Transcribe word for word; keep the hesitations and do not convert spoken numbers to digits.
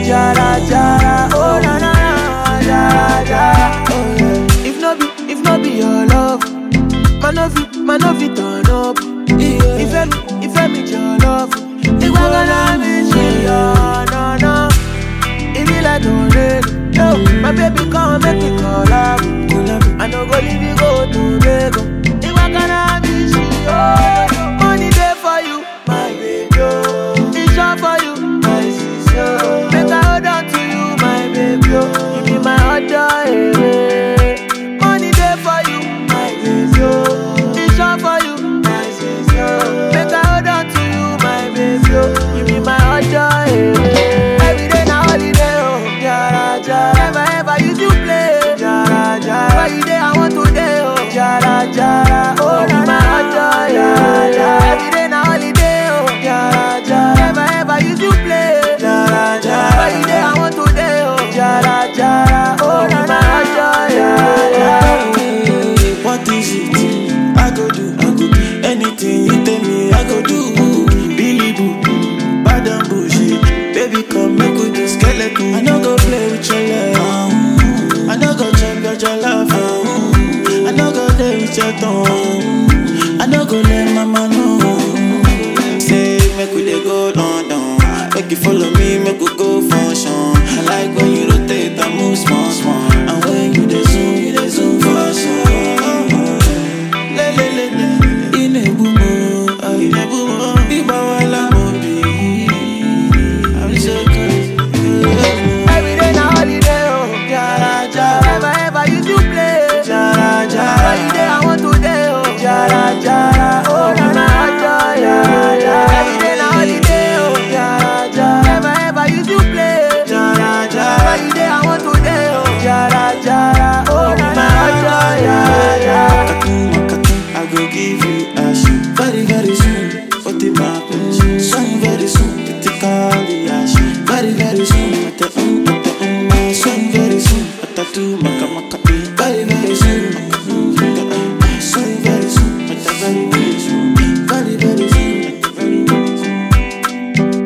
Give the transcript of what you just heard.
Jara Jara, oh na na na, Jara Jara, oh yeah. If no be, if no be your love, man no fit, man no fit turn up. Yeah. If I, if I meet your love, if I gonna miss you, oh, no no. If you like don't let yo, my baby come make me collab. I no go leave you go to Lagos. If I gonna miss you, oh, money there for you, my baby. Oh. It's all for you, my sister. Make I hold on to you, my baby. Oh. You be my other, eh. Money there for you, my baby. Oh. It's all for you, my sister. Make I hold on to you, my baby. Oh. You be my other, eh. Every day na holiday, oh. Jara Jara. Never ever use you play. Jara Jara. Why you there? I want to day, oh. Jara Jara. Oh, na na na. Jara Jara. Every day na holiday, oh. Jara Jara. Never ever use you play. Jara Jara. Why you there? I want to day, oh. Jara Jara. Oh, na na na. What is it? I go do, I go do anything you tell me. I go do. Billy Boo, bad and bullshit. Baby, come make we do skeleton. I no go play with your love. I no go check out your love. I no go play with your tongue. I no go let mama know. Say make we dey go London. Make you follow me, make we go function. I like when you rotate and move small, small. And when you dey zoom, you dey zoom for sure. Le le le le, in a boom, in a boom, be bawala mobi. I'm so crazy. Every day na holiday, oh. Jara Jara. Never ever use you play. Jara Jara. Why you there? I want to day, oh. Jara Jara. Oh na na na, Jara Jara. Every day na holiday, oh. Jara Jara. Never ever use you play. Jara Jara. Why you there? I want to day, oh. Jara Jara. Oh na na na, Jara Jara. I go give you a shoe very, very soon. What the happen? Soon, very soon. It's call the ash. Very, very soon. At the um, at the um, soon, very soon. At the two, maka maka.